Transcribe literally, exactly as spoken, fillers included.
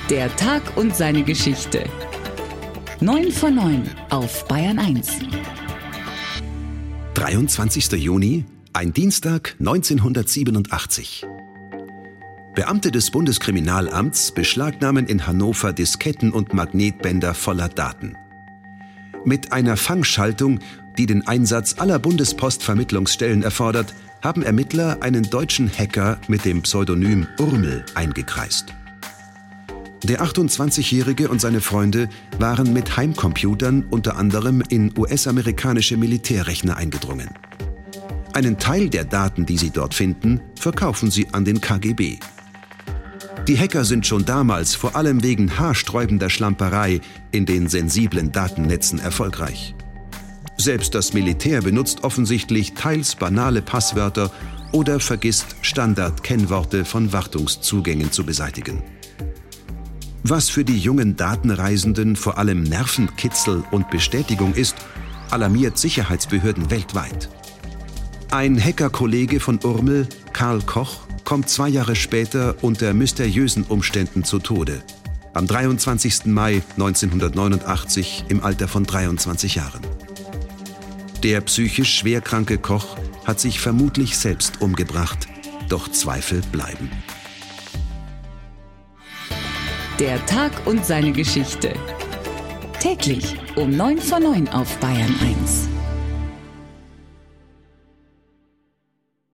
Der Tag und seine Geschichte. neun vor neun auf Bayern eins. dreiundzwanzigster Juni, ein Dienstag neunzehnhundertsiebenundachtzig. Beamte des Bundeskriminalamts beschlagnahmen in Hannover Disketten und Magnetbänder voller Daten. Mit einer Fangschaltung, die den Einsatz aller Bundespostvermittlungsstellen erfordert, haben Ermittler einen deutschen Hacker mit dem Pseudonym Urmel eingekreist. Der achtundzwanzigjährige und seine Freunde waren mit Heimcomputern unter anderem in U S-amerikanische Militärrechner eingedrungen. Einen Teil der Daten, die sie dort finden, verkaufen sie an den K G B. Die Hacker sind schon damals vor allem wegen haarsträubender Schlamperei in den sensiblen Datennetzen erfolgreich. Selbst das Militär benutzt offensichtlich teils banale Passwörter oder vergisst Standard-Kennworte von Wartungszugängen zu beseitigen. Was für die jungen Datenreisenden vor allem Nervenkitzel und Bestätigung ist, alarmiert Sicherheitsbehörden weltweit. Ein Hackerkollege von Urmel, Karl Koch, kommt zwei Jahre später unter mysteriösen Umständen zu Tode. Am dreiundzwanzigsten Mai neunzehnhundertneunundachtzig im Alter von dreiundzwanzig Jahren. Der psychisch schwerkranke Koch hat sich vermutlich selbst umgebracht, doch Zweifel bleiben. Der Tag und seine Geschichte. Täglich um neun vor neun auf Bayern eins.